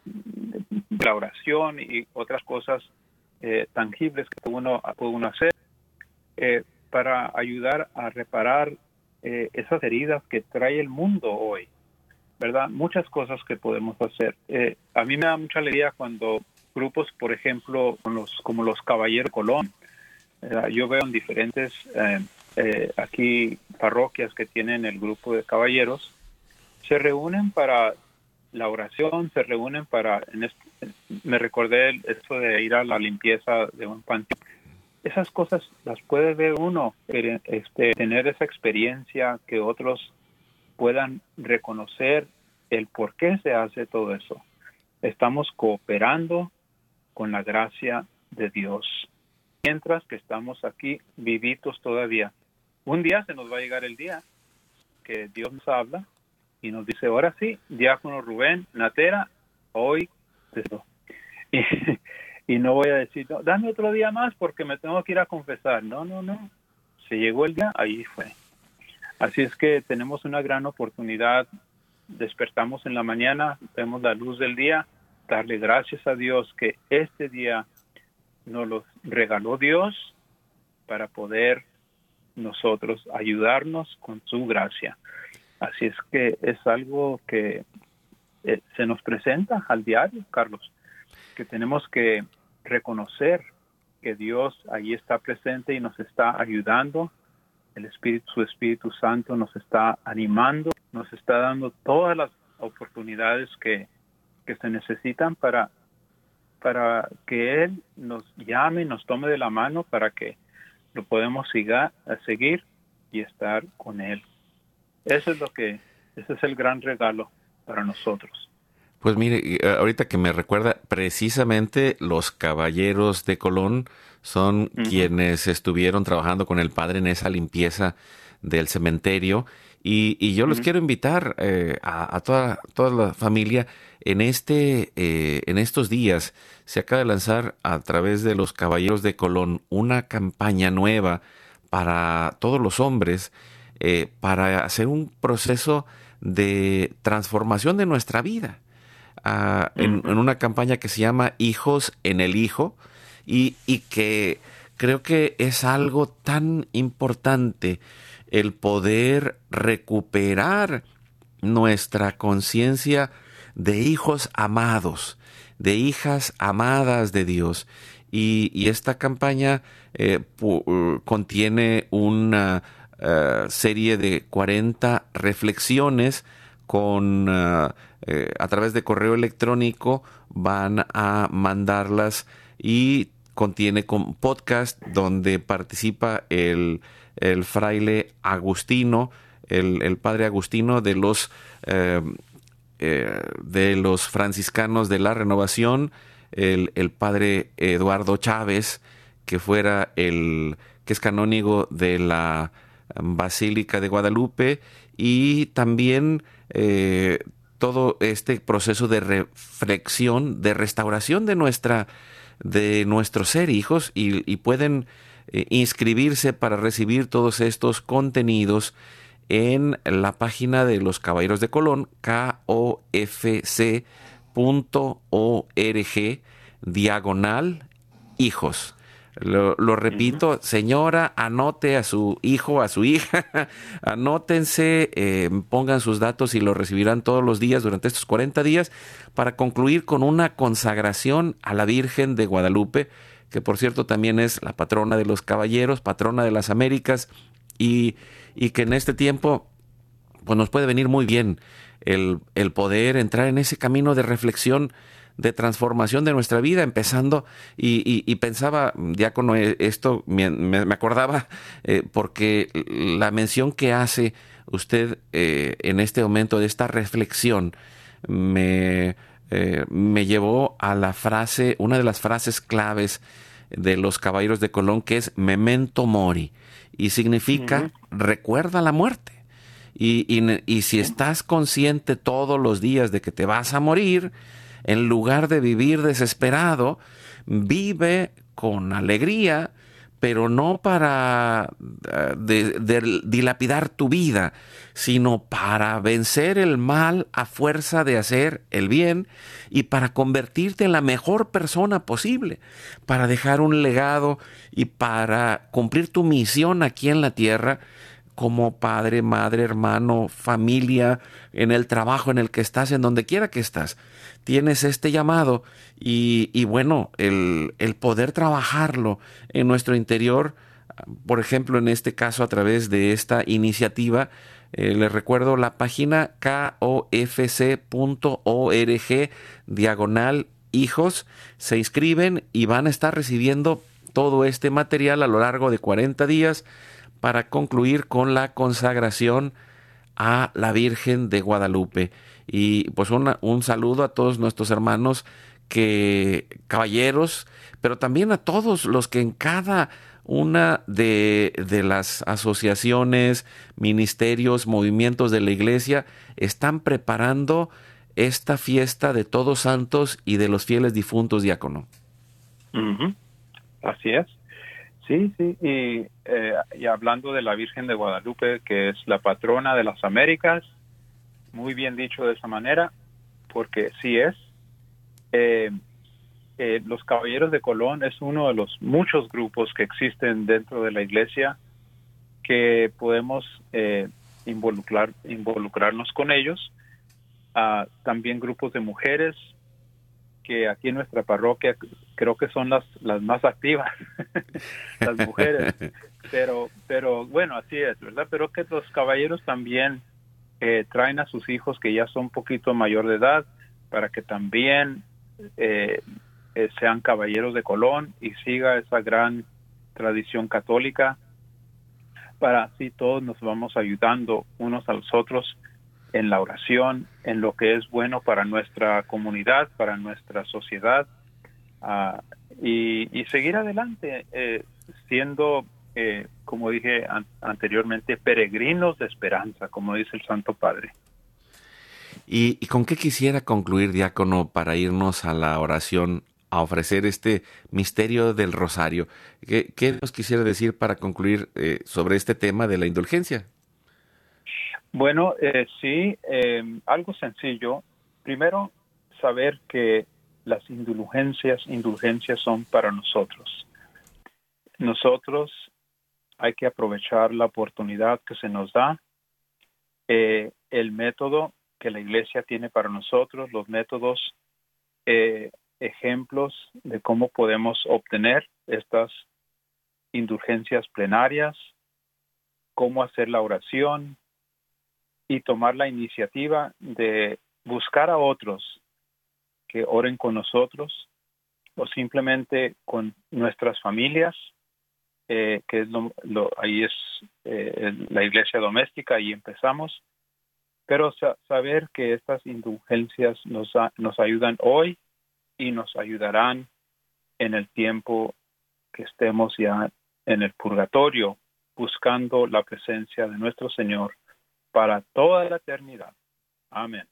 la oración y otras cosas eh, tangibles que uno puede uno hacer eh, para ayudar a reparar eh, esas heridas que trae el mundo hoy. ¿Verdad? Muchas cosas que podemos hacer. Eh, a mí me da mucha alegría cuando grupos, por ejemplo, con los, como los Caballeros de Colón, eh, yo veo en diferentes eh, eh, aquí parroquias que tienen el grupo de caballeros, se reúnen para la oración, se reúnen para, en este, me recordé esto de ir a la limpieza de un panteón. Esas cosas las puede ver uno, este, tener esa experiencia que otros puedan reconocer el por qué se hace todo eso. Estamos cooperando con la gracia de Dios. Mientras que estamos aquí vivitos todavía. Un día se nos va a llegar el día que Dios nos habla y nos dice, ahora sí, diácono Rubén, Natera, hoy esto. Y, y no voy a decir, no, dame otro día más porque me tengo que ir a confesar. No, no, no. Se llegó el día, ahí fue. Así es que tenemos una gran oportunidad, despertamos en la mañana, vemos la luz del día, darle gracias a Dios que este día nos lo regaló Dios para poder nosotros ayudarnos con su gracia. Así es que es algo que eh, se nos presenta al diario, Carlos, que tenemos que reconocer que Dios ahí está presente y nos está ayudando. El Espíritu, su Espíritu Santo nos está animando, nos está dando todas las oportunidades que, que se necesitan para, para que Él nos llame, nos tome de la mano para que lo podamos siga, seguir y estar con Él. Eso es lo que, ese es el gran regalo para nosotros.
Pues mire, ahorita que me recuerda, precisamente los Caballeros de Colón son uh-huh. quienes estuvieron trabajando con el padre en esa limpieza del cementerio y, y yo uh-huh. los quiero invitar eh, a, a toda, toda la familia en este eh, en estos días. Se acaba de lanzar a través de los Caballeros de Colón una campaña nueva para todos los hombres eh, para hacer un proceso de transformación de nuestra vida. Uh, en, en una campaña que se llama Hijos en el Hijo y, y que creo que es algo tan importante el poder recuperar nuestra conciencia de hijos amados, de hijas amadas de Dios. Y, y esta campaña eh, pu- uh, contiene una uh, serie de cuarenta reflexiones con... Uh, Eh, a través de correo electrónico van a mandarlas y contiene con podcast donde participa el, el fraile Agustino, el, el padre Agustino de los eh, eh, de los franciscanos de la Renovación, el, el padre Eduardo Chávez, que fuera el que es canónigo de la Basílica de Guadalupe, y también eh, todo este proceso de reflexión, de restauración de nuestra, de nuestro ser hijos, y, y pueden eh, inscribirse para recibir todos estos contenidos en la página de los Caballeros de Colón, k o f c punto org, diagonal hijos. Lo, lo repito, señora, anote a su hijo, a su hija, anótense, eh, pongan sus datos y lo recibirán todos los días durante estos cuarenta días para concluir con una consagración a la Virgen de Guadalupe, que por cierto también es la patrona de los caballeros, patrona de las Américas, y, y que en este tiempo pues nos puede venir muy bien el, el poder entrar en ese camino de reflexión, de transformación de nuestra vida, empezando, y, y, y pensaba, diácono, esto me, me acordaba, eh, porque la mención que hace usted eh, en este momento de esta reflexión me, eh, me llevó a la frase, una de las frases claves de los Caballeros de Colón, que es memento mori, y significa uh-huh. recuerda la muerte. Y, y, y si estás consciente todos los días de que te vas a morir, en lugar de vivir desesperado, vive con alegría, pero no para uh, de, de dilapidar tu vida, sino para vencer el mal a fuerza de hacer el bien y para convertirte en la mejor persona posible, para dejar un legado y para cumplir tu misión aquí en la tierra, como padre, madre, hermano, familia, en el trabajo en el que estás, en donde quiera que estás. Tienes este llamado y, y bueno, el, el poder trabajarlo en nuestro interior, por ejemplo, en este caso a través de esta iniciativa, eh, les recuerdo la página kofc punto org diagonal hijos, se inscriben y van a estar recibiendo todo este material a lo largo de cuarenta días, para concluir con la consagración a la Virgen de Guadalupe. Y pues una, un saludo a todos nuestros hermanos que caballeros, pero también a todos los que en cada una de, de las asociaciones, ministerios, movimientos de la iglesia están preparando esta fiesta de Todos Santos y de los fieles difuntos, diácono.
Uh-huh. Así es. Sí, sí, y, eh, y hablando de la Virgen de Guadalupe, que es la patrona de las Américas, muy bien dicho de esa manera, porque sí es. Eh, eh, los Caballeros de Colón es uno de los muchos grupos que existen dentro de la iglesia que podemos eh, involucrar, involucrarnos con ellos. Uh, también grupos de mujeres, que aquí en nuestra parroquia creo que son las las más activas, las mujeres, pero pero bueno, así es, ¿verdad? Pero que los caballeros también eh, traen a sus hijos que ya son un poquito mayor de edad, para que también eh, eh, sean caballeros de Colón y siga esa gran tradición católica, para así todos nos vamos ayudando unos a los otros en la oración, en lo que es bueno para nuestra comunidad, para nuestra sociedad, uh, y, y seguir adelante, eh, siendo, eh, como dije an- anteriormente, peregrinos de esperanza, como dice el Santo Padre.
¿Y, y con qué quisiera concluir, diácono, para irnos a la oración, a ofrecer este misterio del rosario? ¿Qué, qué nos quisiera decir para concluir eh, sobre este tema de la indulgencia?
Bueno, eh, sí, eh, algo sencillo. Primero, saber que las indulgencias, indulgencias son para nosotros. Nosotros hay que aprovechar la oportunidad que se nos da, eh, el método que la Iglesia tiene para nosotros, los métodos, eh, ejemplos de cómo podemos obtener estas indulgencias plenarias, cómo hacer la oración, y tomar la iniciativa de buscar a otros que oren con nosotros o simplemente con nuestras familias, eh, que es lo, lo, ahí es eh, la iglesia doméstica, ahí empezamos, pero sa- saber que estas indulgencias nos, a, nos ayudan hoy y nos ayudarán en el tiempo que estemos ya en el purgatorio, buscando la presencia de nuestro Señor para toda la eternidad. Amén.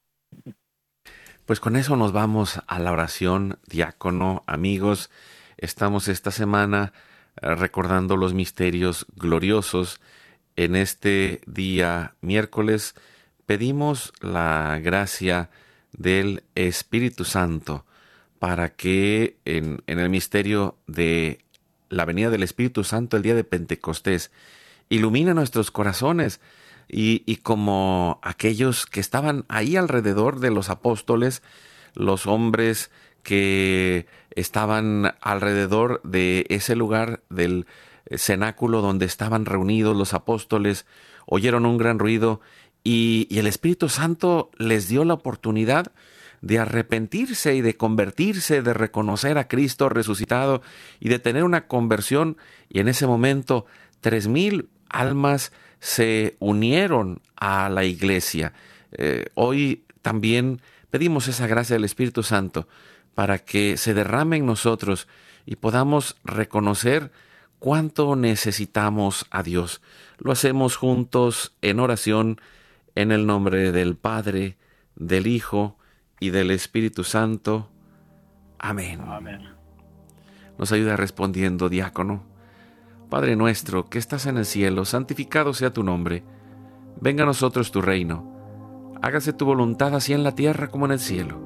Pues con eso nos vamos a la oración, diácono, amigos. Estamos esta semana eh, recordando los misterios gloriosos. En este día miércoles pedimos la gracia del Espíritu Santo para que en, en el misterio de la venida del Espíritu Santo el día de Pentecostés ilumine nuestros corazones. Y, y como aquellos que estaban ahí alrededor de los apóstoles, los hombres que estaban alrededor de ese lugar del cenáculo donde estaban reunidos los apóstoles, oyeron un gran ruido y, y el Espíritu Santo les dio la oportunidad de arrepentirse y de convertirse, de reconocer a Cristo resucitado y de tener una conversión. Y en ese momento, tres mil almas se unieron a la iglesia. Eh, hoy también pedimos esa gracia del Espíritu Santo para que se derrame en nosotros y podamos reconocer cuánto necesitamos a Dios. Lo hacemos juntos en oración en el nombre del Padre, del Hijo y del Espíritu Santo. Amén.
Amén.
Nos ayuda respondiendo, diácono. Padre nuestro, que estás en el cielo, santificado sea tu nombre. Venga a nosotros tu reino. Hágase tu voluntad así en la tierra como en el cielo.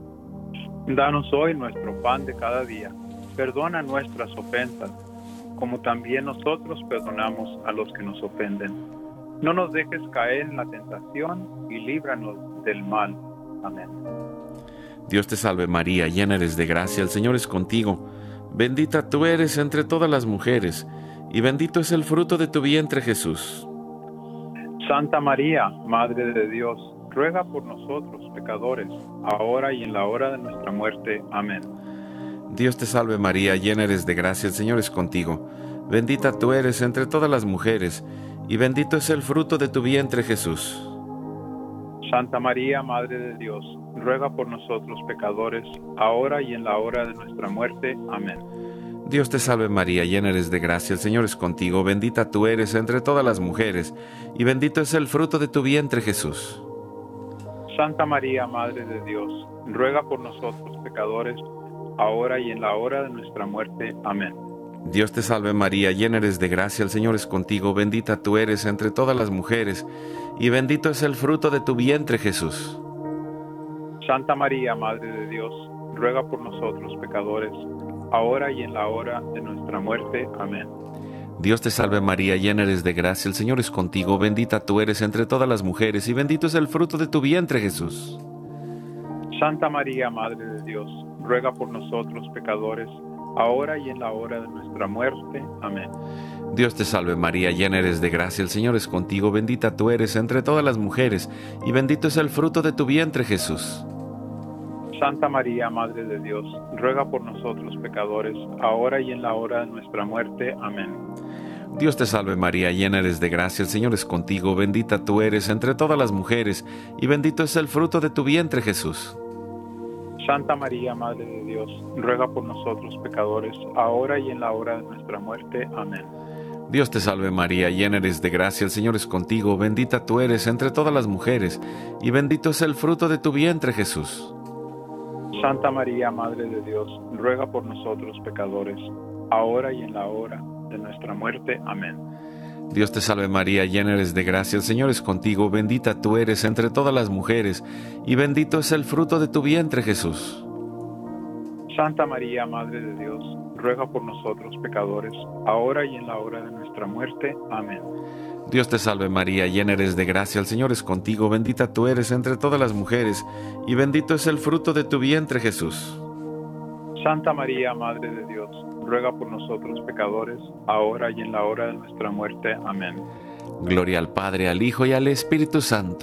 Danos hoy nuestro pan de cada día. Perdona nuestras ofensas, como también nosotros perdonamos a los que nos ofenden. No nos dejes caer en la tentación y líbranos del mal. Amén.
Dios te salve María, llena eres de gracia, el Señor es contigo. Bendita tú eres entre todas las mujeres, y bendito es el fruto de tu vientre Jesús.
Santa María, Madre de Dios, ruega por nosotros pecadores, ahora y en la hora de nuestra muerte. Amén.
Dios te salve María, llena eres de gracia, el Señor es contigo. Bendita tú eres entre todas las mujeres, y bendito es el fruto de tu vientre Jesús.
Santa María, Madre de Dios, ruega por nosotros pecadores, ahora y en la hora de nuestra muerte. Amén.
Dios te salve María, llena eres de gracia, el Señor es contigo. Bendita tú eres entre todas las mujeres, y bendito es el fruto de tu vientre Jesús.
Santa María, Madre de Dios, ruega por nosotros pecadores, ahora y en la hora de nuestra muerte. Amén.
Dios te salve María, llena eres de gracia, el Señor es contigo. Bendita tú eres entre todas las mujeres, y bendito es el fruto de tu vientre Jesús.
Santa María, Madre de Dios, ruega por nosotros pecadores, ahora y en la hora de nuestra muerte. Amén.
Dios te salve María, llena eres de gracia, el Señor es contigo. Bendita tú eres entre todas las mujeres, y bendito es el fruto de tu vientre Jesús.
Santa María, Madre de Dios, ruega por nosotros pecadores, ahora y en la hora de nuestra muerte. Amén.
Dios te salve María, llena eres de gracia, el Señor es contigo. Bendita tú eres entre todas las mujeres, y bendito es el fruto de tu vientre Jesús.
Santa María, Madre de Dios, ruega por nosotros pecadores, ahora y en la hora de nuestra muerte. Amén.
Dios te salve María, llena eres de gracia, el Señor es contigo. Bendita tú eres entre todas las mujeres, y bendito es el fruto de tu vientre Jesús.
Santa María, Madre de Dios, ruega por nosotros pecadores, ahora y en la hora de nuestra muerte. Amén.
Dios te salve María, llena eres de gracia, el Señor es contigo. Bendita tú eres entre todas las mujeres, y bendito es el fruto de tu vientre Jesús.
Santa María, Madre de Dios, ruega por nosotros pecadores, ahora y en la hora de nuestra muerte. Amén.
Dios te salve María, llena eres de gracia, el Señor es contigo. Bendita tú eres entre todas las mujeres, y bendito es el fruto de tu vientre Jesús.
Santa María, Madre de Dios, ruega por nosotros pecadores, ahora y en la hora de nuestra muerte. Amén.
Dios te salve María, llena eres de gracia, el Señor es contigo. Bendita tú eres entre todas las mujeres, y bendito es el fruto de tu vientre Jesús.
Santa María, Madre de Dios, ruega por nosotros pecadores, ahora y en la hora de nuestra muerte. Amén.
Gloria al Padre, al Hijo y al Espíritu Santo.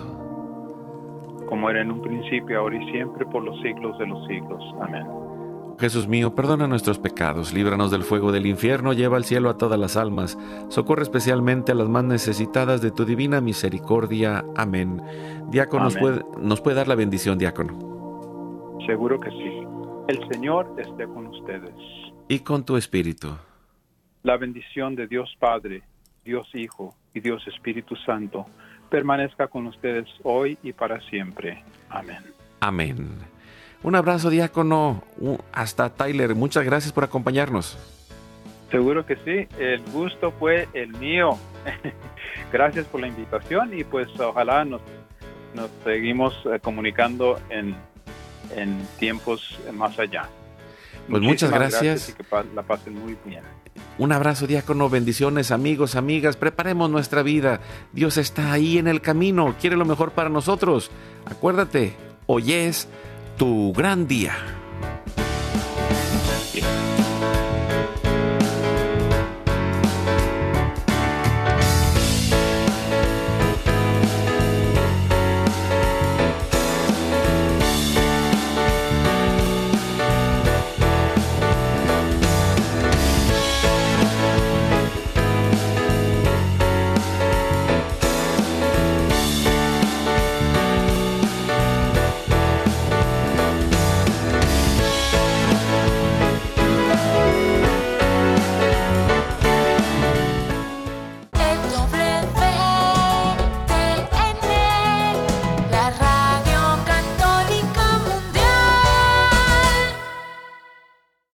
Como era en un principio, ahora y siempre, por los siglos de los siglos. Amén.
Jesús mío, perdona nuestros pecados, líbranos del fuego del infierno, lleva al cielo a todas las almas, socorre especialmente a las más necesitadas de tu divina misericordia. Amén. Diácono, ¿nos puede, nos puede dar la bendición, diácono?
Seguro que sí. El Señor esté con ustedes.
Y con tu espíritu.
La bendición de Dios Padre, Dios Hijo y Dios Espíritu Santo permanezca con ustedes hoy y para siempre. Amén.
Amén. Un abrazo, diácono. Hasta Tyler. Muchas gracias por acompañarnos.
Seguro que sí. El gusto fue el mío. Gracias por la invitación y pues ojalá nos, nos seguimos eh, comunicando en, en tiempos más allá.
Pues muchas gracias.
gracias y que pa- la pasen muy bien.
Un abrazo, diácono. Bendiciones, amigos, amigas. Preparemos nuestra vida. Dios está ahí en el camino. Quiere lo mejor para nosotros. Acuérdate, hoy es tu gran día.
Bien.